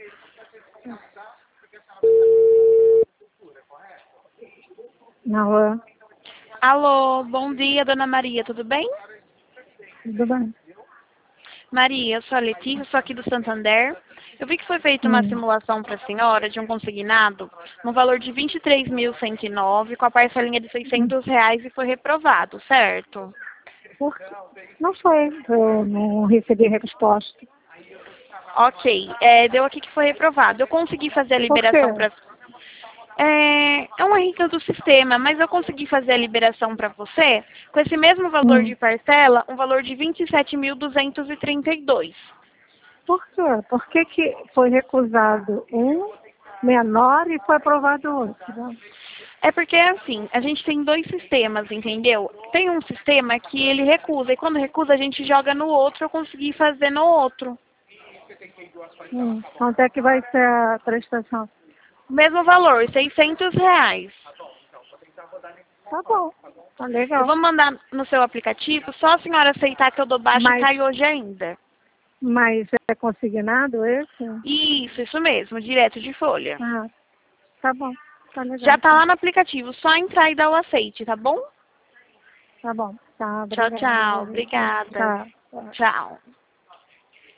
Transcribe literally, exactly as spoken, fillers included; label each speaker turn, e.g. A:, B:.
A: Na rua.
B: Alô, bom dia, dona Maria, tudo bem?
A: Tudo bem.
B: Maria, eu sou a Letícia, sou aqui do Santander. Eu vi que foi feita uma
A: Hum.
B: simulação para a senhora de um consignado no valor de vinte e três mil cento e nove, com a parcelinha de seiscentos reais e foi reprovado, certo?
A: Por quê? Não foi. Eu não recebi resposta.
B: Ok, é, deu aqui que foi reprovado. Eu consegui fazer a
A: Por
B: liberação
A: quê?
B: para... É, é uma rica do sistema, mas eu consegui fazer a liberação para você com esse mesmo valor
A: Hum.
B: de parcela, um valor de vinte e sete mil duzentos e trinta e dois.
A: Por quê? Por que que foi recusado um menor e foi aprovado outro?
B: É porque, assim, a gente tem dois sistemas, entendeu? Tem um sistema que ele recusa, e quando recusa a gente joga no outro, eu consegui fazer no outro.
A: Hum. Quanto é que vai ser a prestação?
B: O mesmo valor, seiscentos reais.
A: Tá bom. Tá
B: Eu
A: legal.
B: vou mandar no seu aplicativo, só a senhora aceitar que eu dou baixa e
A: Mas,
B: cai hoje ainda.
A: mas é consignado esse?
B: Isso, isso mesmo, direto de folha.
A: Ah, tá bom. Tá legal,
B: Já tá
A: então.
B: lá no aplicativo, só entrar e dar o aceite, tá bom?
A: Tá bom. Tá,
B: Tchau,
A: obrigada.
B: tchau. Obrigada.
A: Tá. Tá.
B: Tchau.